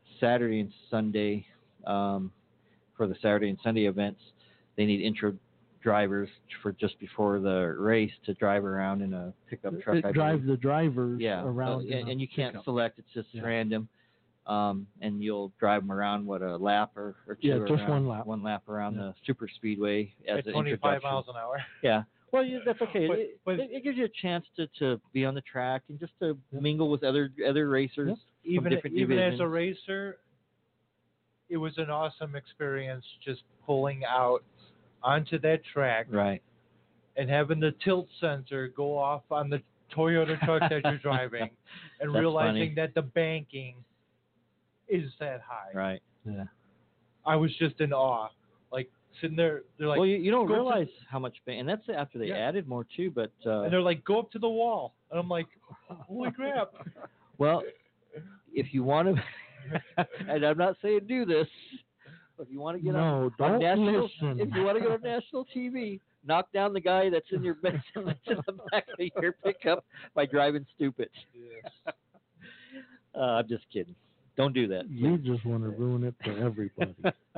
Saturday and Sunday, for the Saturday and Sunday events, they need intro drivers for just before the race to drive around in a pickup truck. I drive believe. the drivers Yeah, around. and you can't pickup. select; it's just Yeah. random. And you'll drive them around a lap or two. Yeah, just around, one lap. One lap around Yeah. the super speedway as At an 25 introduction. miles an hour. Yeah. Well, that's okay. But- It gives you a chance to be on the track and just to mingle with other racers. Yep. From different Even as a divisions. racer, it was an awesome experience just pulling out onto that track Right. and having the tilt sensor go off on the Toyota truck that you're driving and That's realizing funny. that the banking is that high. Right. Yeah. I was just in awe. Like sitting there, they're like, Well, you don't go to- realize how much, and that's after they Yeah. added more too. But and they're like, go up to the wall. And I'm like, holy crap. well, if you want to, and I'm not saying do this, but if you want to get No, on don't national, listen. if you want to get on national TV, knock down the guy that's in your that's in the back of your pickup by driving stupid. I'm just kidding. Don't do that. You just want to ruin it for everybody.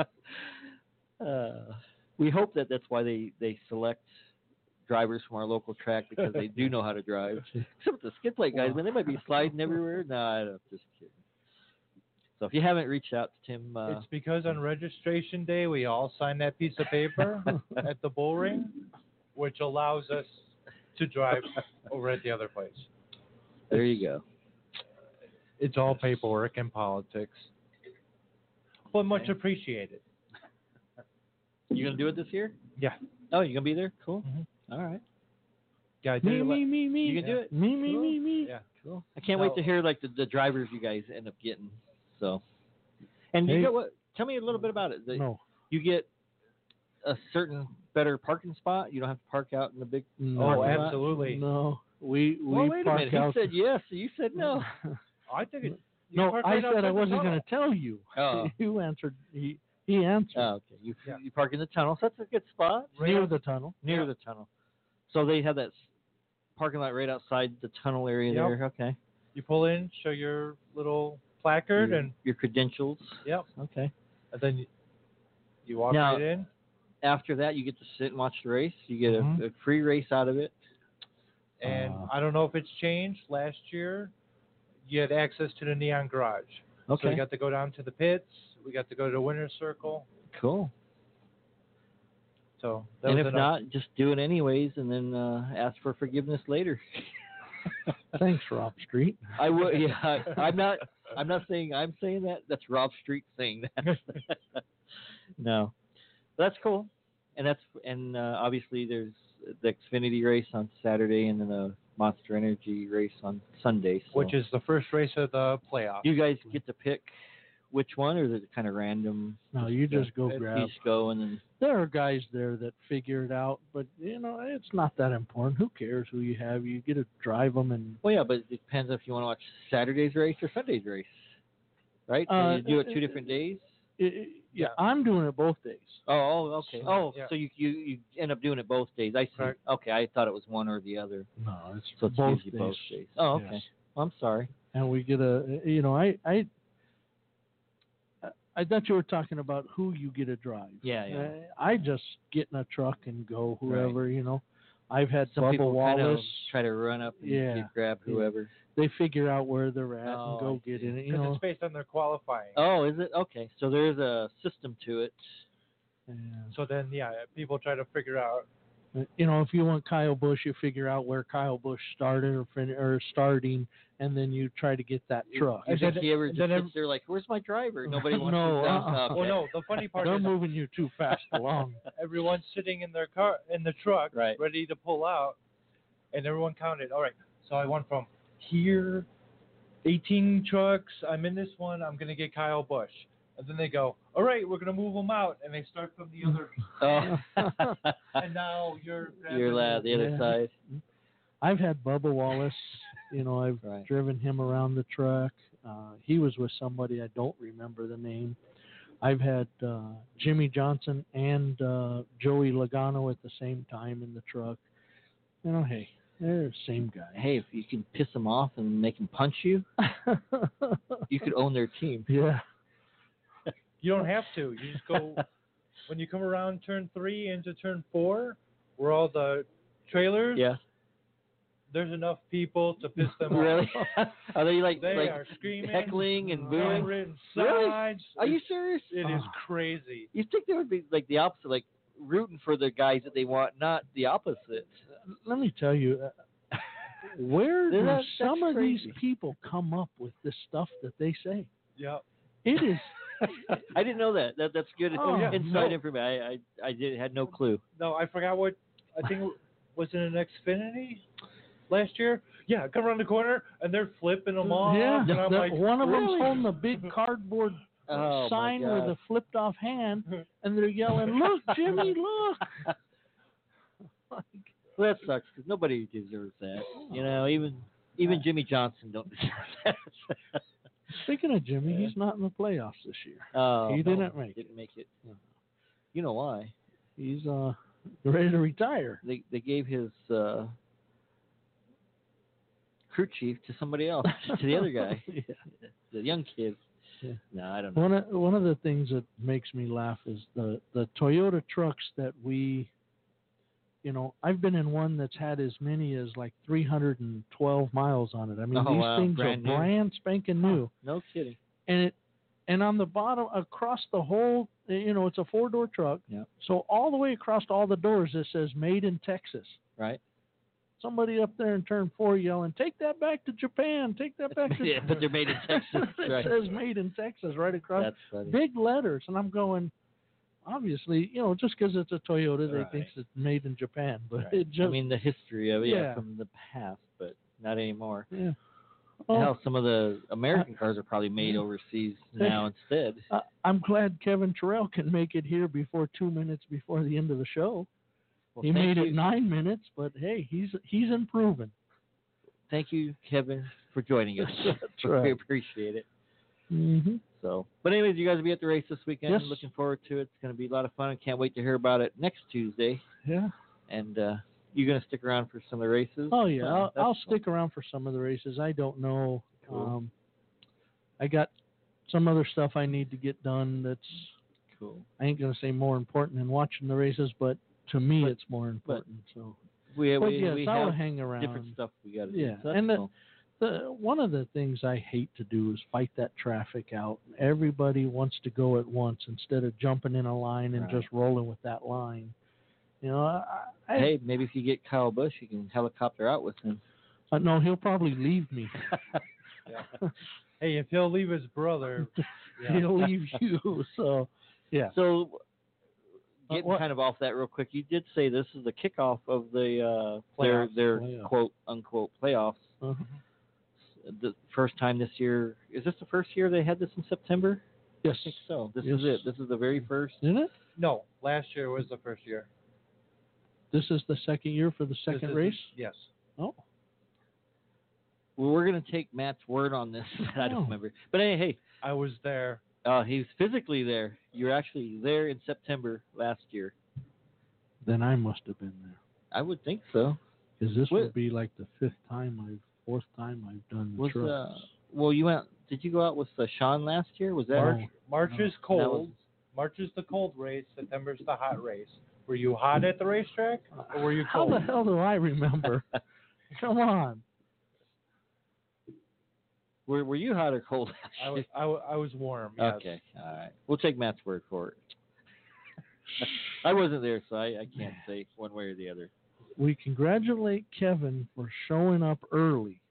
We hope that's why they select drivers from our local track because they do know how to drive. Except the skid plate guys, man, they might be sliding everywhere. No, I don't. Just kidding. So if you haven't reached out to Tim, It's because on registration day we all sign that piece of paper at the bull ring, which allows us to drive over at the other place. there you go. It's all paperwork and politics, but much appreciated. You gonna do it this year? Yeah. Oh, you gonna be there? Cool. Mhm. All right. Yeah, I did me. You can do it. Me. Yeah. Cool. I can't wait to hear like the drivers you guys end up getting. So, and you Hey. get what? Tell me a little bit about it. No. You get a certain better parking spot. You don't have to park out in the big. No. Oh, parking lot? absolutely. No. We Well, wait a park minute. out. He said yes. So you said no. I think it. No, I said I wasn't going to tell you. Oh. You answered. He answered. Oh, okay. You Yeah. you park in the tunnel. So that's a good spot. Near the tunnel. Near Yeah. the tunnel. So they have that parking lot right outside the tunnel area Yep. there. Okay. You pull in, show your little placard, and Your credentials. yep, Okay. and then you walk Now- right in. After that, you get to sit and watch the race. You get Mhm. a free race out of it. And I don't know if it's changed. Last year, you had access to the Neon Garage. So Okay. we got to go down to the pits. We got to go to the winner's circle. Cool. So that And was if enough. not, just do it anyways, and then ask for forgiveness later. Thanks, Rob Street. I would. Yeah. I'm not. I'm not saying I'm saying that. That's Rob Street saying that. No, but that's cool. And obviously there's the Xfinity race on Saturday, and then the Monster Energy race on Sunday. So which is the first race of the playoff. you guys get to pick which one, or is it kind of random? No, you just go It's grab. You just go and then. There are guys there that figure it out, but it's not that important. Who cares who you have? You get to drive them, and Well, yeah, but it depends if you want to watch Saturday's race or Sunday's race, right? So you do it 2 different days. yeah, Yeah. I'm doing it both days. Oh, okay. Oh, Yeah. so you end up doing it both days. I see. Correct. Okay, I thought it was one or the other. No, it's So it's both usually days. both days. Oh, okay. Yes. Well, I'm sorry. And we get I thought you were talking about who you get to drive. Yeah. I just get in a truck and go whoever, I've had Some Bubba people kind of Wallace. try to run up and Yeah. grab whoever. They figure out where they're at Oh, and go I get see. in it. Because it's based on their qualifying. Oh, is it? Okay. So there's a system to it. And, So then, people try to figure out. if you want Kyle Busch, you figure out where Kyle Busch started or starting, and then you try to get that truck. You And think then- he ever and just then sits there like, "Where's my driver?" Nobody wants No, to down. uh-uh. Okay. Well, no, the funny part They're is moving you too fast along. everyone's sitting in their car, in the truck, Right. ready to pull out, and everyone counted. All right, so I went from here, 18 trucks. I'm in this one. I'm gonna get Kyle Busch, and then they go, all right, we're gonna move them out, and they start from the other, Oh. and now you're You're the other Yeah. side. I've had Bubba Wallace. I've Right. driven him around the truck. He was with somebody, I don't remember the name. I've had Jimmy Johnson and Joey Logano at the same time in the truck. Hey, they're the same guy. Hey, if you can piss them off and make them punch you, you could own their team. Yeah. You don't have to. You just go when you come around turn 3 into turn 4, where all the trailers, Yeah. there's enough people to piss them Really? off. Are they like They are screaming, heckling and booing? handwritten Really? signs. Are you serious? It is crazy. You think there would be like the opposite, like rooting for the guys that they want, not the opposite? Let me tell you, where do That's some of crazy. these people come up with this stuff that they say? Yep. It is. I didn't know that. That's good Oh, yeah. inside No. information. I had no clue. No, I forgot what. I think was it an Xfinity last year? Yeah, come around the corner and they're flipping them off. Yeah, and I'm like, one of them's really? holding a big cardboard Oh, my sign God. with a flipped off hand, and they're yelling, "Look, Jimmy, look!" Well, that sucks because nobody deserves that. You know, even Jimmy Johnson don't deserve that. Speaking of Jimmy, he's not in the playoffs this year. Oh, He no, didn't make didn't make it. You know why? He's ready to retire. They gave his crew chief to somebody else, to the other guy, Yeah. the young kid. Yeah. No, I don't know. One of the things that makes me laugh is the Toyota trucks that we, you know, I've been in one that's had as many as like 312 miles on it. I mean, Oh, these wow. things Brand are new. brand spanking new. No kidding. And on the bottom, across the whole, you know, it's a 4-door truck. Yeah. So all the way across all the doors, it says "Made in Texas." Right? Somebody up there in turn 4 yelling, "Take that back to Japan! Take that back to." Yeah, but they're made in Texas. It Right. says "Made in Texas" right across, That's funny. big letters, and I'm going. Obviously, you know, just because it's a Toyota, they Right. think it's made in Japan, but Right. it just, I mean, the history of it, Yeah. from the past, but not anymore. yeah. Oh, Hell, some of the American cars are probably made overseas now instead. I'm glad Kevin Terrell can make it here before 2 minutes before the end of the show. Well, He thank made you. it 9 minutes, but hey, he's improving. Thank you, Kevin, for joining us. That's We right. appreciate it. Mm-hmm. So, but anyways, you guys will be at the race this weekend. Yes. Looking forward to it. It's going to be a lot of fun. I can't wait to hear about it next Tuesday. Yeah. And you're going to stick around for some of the races? Oh yeah, That's I'll fun. stick around for some of the races. I don't know. Cool. I got some other stuff I need to get done. That's Cool. I ain't gonna say more important than watching the races, but to me But- it's more important. So, We but yes, we I'll have hang around. different stuff we got to do. Yeah, So that's and cool. one of the things I hate to do is fight that traffic out. Everybody wants to go at once instead of jumping in a line and Right. just rolling with that line. You know, Hey, maybe if you get Kyle Busch, you can helicopter out with him. no, he'll probably leave me. Yeah. Hey, if he'll leave his brother, yeah. He'll leave you. So, yeah. So, getting what- kind of off that real quick, you did say this is the kickoff of the Playoffs. their Playoffs. quote unquote playoffs. Uh-huh. The first time this year. Is this the first year they had this in September? Yes. I think so. This Yes. is it. This is the very first. Isn't it? No, last year was the first year. This is the second year for the This second is- race? Yes. Oh. Well, we're going to take Matt's word on this. I don't Oh. remember. But hey, I was there. he's physically there. You're actually there in September last year. Then I must have been there. I would think so. Because this What- would be like the fourth time I've done the Was trucks. well, you went. Did you go out with Sean last year? Was that? March. March No, is that cold. was- March is the cold race. September's the hot race. Were you hot at the racetrack, or were you How cold? the hell do I remember? Come on. Were you hot or cold? I was, I was warm. Yes. Okay, all right. We'll take Matt's word for it. I wasn't there, so I can't say one way or the other. We congratulate Kevin for showing up early.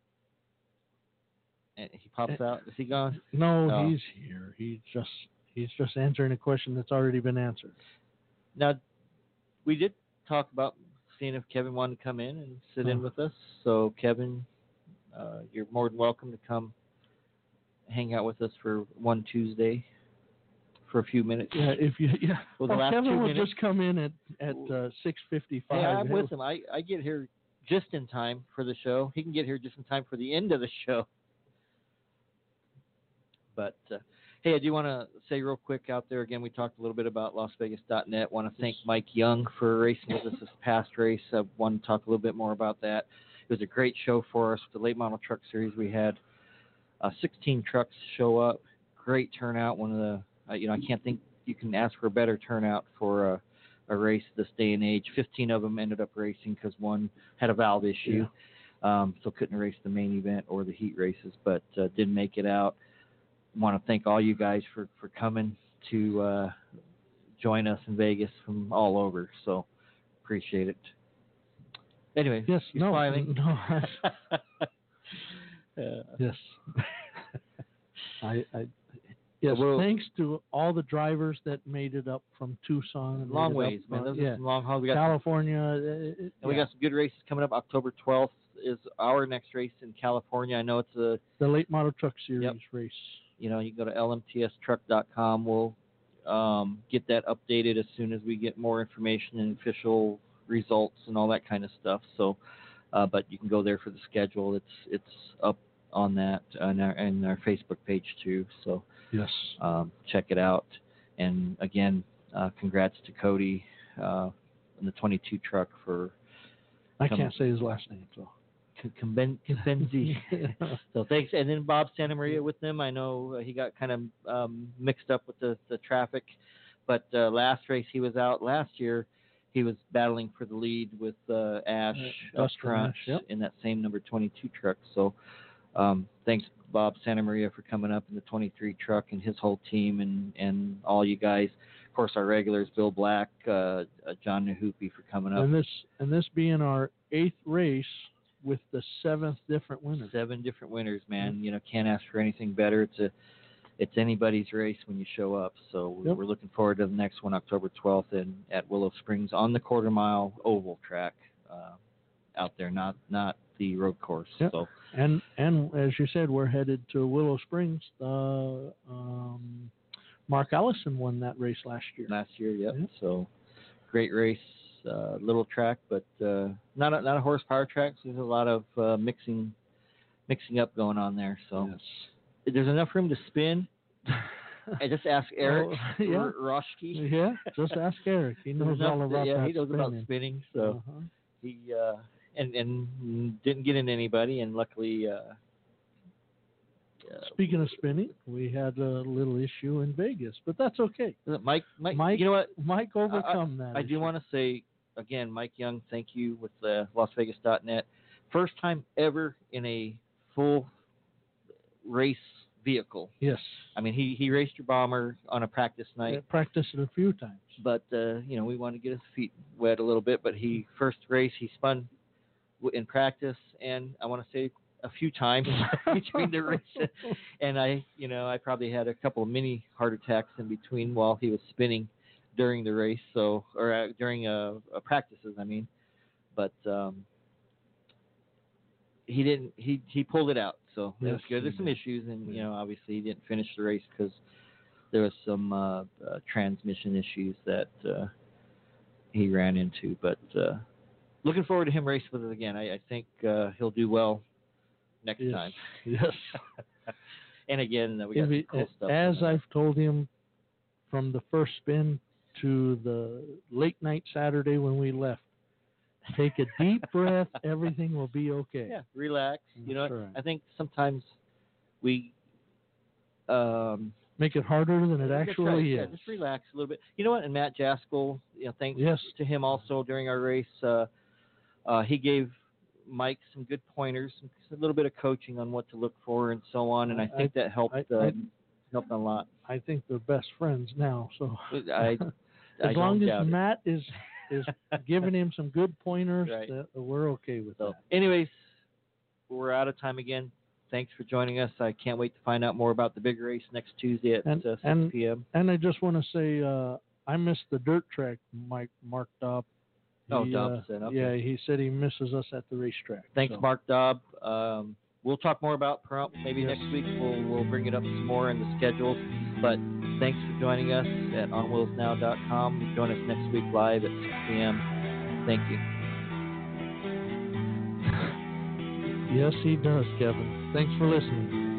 And he pops out. Is he gone? No, Oh. he's here. He's just answering a question that's already been answered. Now, we did talk about seeing if Kevin wanted to come in and sit in with us. So, Kevin, you're more than welcome to come hang out with us for one Tuesday for a few minutes. Yeah, Well, the last Kevin 2 will minutes. just come in at 6:55. Hey, I'm with him. I get here just in time for the show. He can get here just in time for the end of the show. But, hey, I do want to say real quick out there, again, we talked a little bit about LasVegas.net. Want to thank Mike Young for racing with us this past race. I want to talk a little bit more about that. It was a great show for us with the late model truck series. We had 16 trucks show up. Great turnout. One of the, I can't think you can ask for a better turnout for a race this day and age. 15 of them ended up racing because one had a valve issue, so couldn't race the main event or the heat races, but did make it out. Want to thank all you guys for coming to join us in Vegas from all over. So appreciate it. Anyway, Yes, you're no, smiling. no. Yes. Yes, Well, thanks to all the drivers that made it up from Tucson. And long made it ways, up, man. Those yeah. are some long hauls. We got California. and we got some good races coming up. October 12th is our next race in California. I know it's the Late Model Truck Series Yep. race. you can go to lmtstruck.com. We'll get that updated as soon as we get more information and official results and all that kind of stuff. So, but you can go there for the schedule. It's up on that on our Facebook page too. So Yes. check it out. And again, congrats to Cody on the 22 truck for I can't say his last name, so. Combenzi. So thanks. And then Bob Santa Maria with them. I know he got kind of mixed up with the traffic, but last race he was out. Last year he was battling for the lead with Ash up Dustin front Ash, yep. in that same number 22 truck. So thanks Bob Santa Maria for coming up in the 23 truck and his whole team and all you guys. Of course, our regulars, Bill Black, John Nahupi for coming up. And this being our 8th race with the 7th different winners. 7 different winners, man. Can't ask for anything better. It's anybody's race when you show up. So we're looking forward to the next one, October 12th, at Willow Springs on the quarter-mile oval track out there, not the road course. Yep. So and as you said, we're headed to Willow Springs. Mark Allison won that race last year. Yep. Yep. So great race, little track, but not a horsepower track. So there's a lot of mixing up going on there. So there's enough room to spin. I just ask Eric Roschke. Yeah, just ask Eric. He knows all about that. Yeah, he knows spinning. about spinning. So he and didn't get into anybody, and luckily. Speaking of spinning, we had a little issue in Vegas, but that's okay. Mike, you know what? Mike overcome that. I do want to say again, Mike Young, thank you with LasVegas.net. First time ever in a full race vehicle. Yes. I mean, he raced your bomber on a practice night. I practiced it a few times. But we wanted to get his feet wet a little bit. But first race he spun in practice, and I want to say a few times between the races, and I probably had a couple of mini heart attacks in between while he was spinning during the race, during practices, I mean, but he didn't. He pulled it out, so that was good. There's some issues, and obviously he didn't finish the race because there was some transmission issues that he ran into. But looking forward to him racing with it again. I think he'll do well next time. Yes. And again, we got some cool stuff. As I've told him from the first spin to the late night Saturday when we left, take a deep breath. Everything will be okay. Yeah, relax. That's right. I think sometimes we make it harder than it actually is. Yeah, just relax a little bit. You know what? And Matt Jaskell, thanks to him also during our race. He gave Mike some good pointers, a little bit of coaching on what to look for and so on, and I think that helped helped a lot. I think they're best friends now, so as long as Matt is giving him some good pointers, we're okay with that. Anyways, we're out of time again. Thanks for joining us. I can't wait to find out more about the big race next Tuesday at 6 p.m. And I just want to say I missed the dirt track, Mark Dobb. Dobb said, okay. Yeah, he said he misses us at the racetrack. Thanks, Mark Dobb. We'll talk more about Pahrump maybe next week. We'll bring it up some more in the schedule. But thanks for joining us at onwheelsnow.com. Join us next week live at 6 p.m. Thank you. Yes, he does, Kevin. Thanks for listening.